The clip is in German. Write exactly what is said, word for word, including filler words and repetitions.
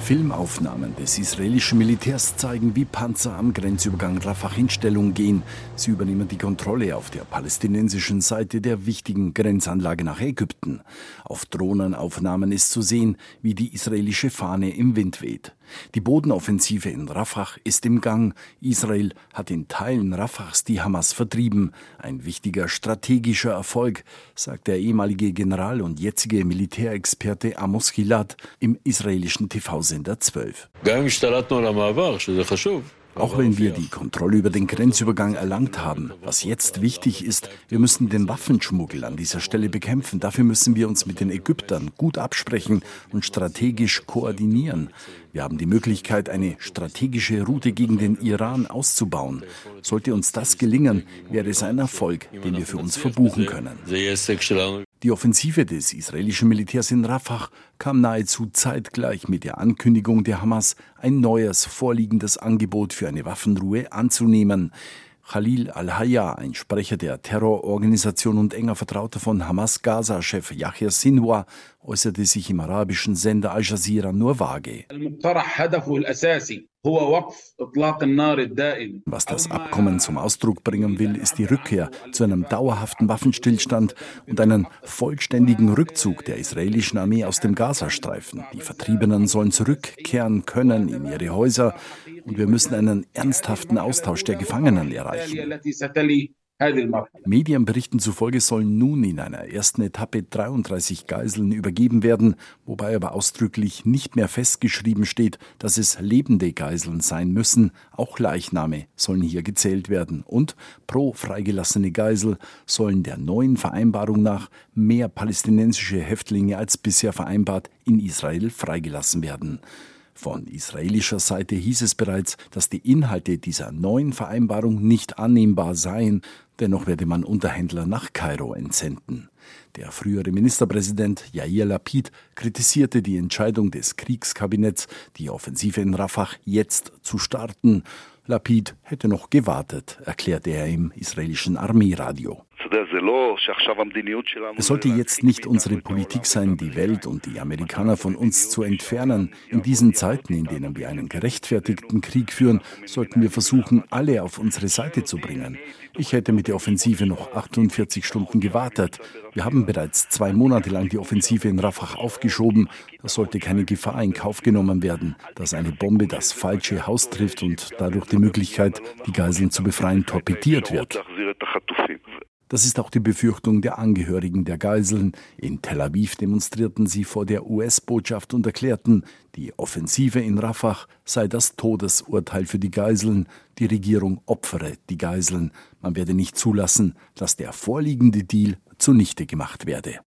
Filmaufnahmen des israelischen Militärs zeigen, wie Panzer am Grenzübergang Rafah in Stellung gehen. Sie übernehmen die Kontrolle auf der palästinensischen Seite der wichtigen Grenzanlage nach Ägypten. Auf Drohnenaufnahmen ist zu sehen, wie die israelische Fahne im Wind weht. Die Bodenoffensive in Rafah ist im Gang. Israel hat in Teilen Rafahs die Hamas vertrieben. Ein wichtiger strategischer Erfolg, sagt der ehemalige General und jetzige Militärexperte Amos Gilad im israelischen T V-Sender zwölf. Auch wenn wir die Kontrolle über den Grenzübergang erlangt haben, was jetzt wichtig ist, wir müssen den Waffenschmuggel an dieser Stelle bekämpfen. Dafür müssen wir uns mit den Ägyptern gut absprechen und strategisch koordinieren. Wir haben die Möglichkeit, eine strategische Route gegen den Iran auszubauen. Sollte uns das gelingen, wäre es ein Erfolg, den wir für uns verbuchen können. Die Offensive des israelischen Militärs in Rafah kam nahezu zeitgleich mit der Ankündigung der Hamas, ein neues vorliegendes Angebot für eine Waffenruhe anzunehmen. Khalil al-Hayya, ein Sprecher der Terrororganisation und enger Vertrauter von Hamas-Gaza-Chef Yahya Sinwar, äußerte sich im arabischen Sender Al Jazeera nur vage. Was das Abkommen zum Ausdruck bringen will, ist die Rückkehr zu einem dauerhaften Waffenstillstand und einen vollständigen Rückzug der israelischen Armee aus dem Gazastreifen. Die Vertriebenen sollen zurückkehren können in ihre Häuser und wir müssen einen ernsthaften Austausch der Gefangenen erreichen. Medien berichten zufolge sollen nun in einer ersten Etappe dreiunddreißig Geiseln übergeben werden, wobei aber ausdrücklich nicht mehr festgeschrieben steht, dass es lebende Geiseln sein müssen. Auch Leichname sollen hier gezählt werden. Und pro freigelassene Geisel sollen der neuen Vereinbarung nach mehr palästinensische Häftlinge als bisher vereinbart in Israel freigelassen werden. Von israelischer Seite hieß es bereits, dass die Inhalte dieser neuen Vereinbarung nicht annehmbar seien. Dennoch werde man Unterhändler nach Kairo entsenden. Der frühere Ministerpräsident Yair Lapid kritisierte die Entscheidung des Kriegskabinetts, die Offensive in Rafah jetzt zu starten. Lapid hätte noch gewartet, erklärte er im israelischen Armeeradio. Es sollte jetzt nicht unsere Politik sein, die Welt und die Amerikaner von uns zu entfernen. In diesen Zeiten, in denen wir einen gerechtfertigten Krieg führen, sollten wir versuchen, alle auf unsere Seite zu bringen. Ich hätte mit der Offensive noch achtundvierzig Stunden gewartet. Wir haben bereits zwei Monate lang die Offensive in Rafah aufgeschoben. Da sollte keine Gefahr in Kauf genommen werden, dass eine Bombe das falsche Haus trifft und dadurch die Möglichkeit, die Geiseln zu befreien, torpediert wird. Das ist auch die Befürchtung der Angehörigen der Geiseln. In Tel Aviv demonstrierten sie vor der U S-Botschaft und erklärten, die Offensive in Rafah sei das Todesurteil für die Geiseln. Die Regierung opfere die Geiseln. Man werde nicht zulassen, dass der vorliegende Deal zunichte gemacht werde.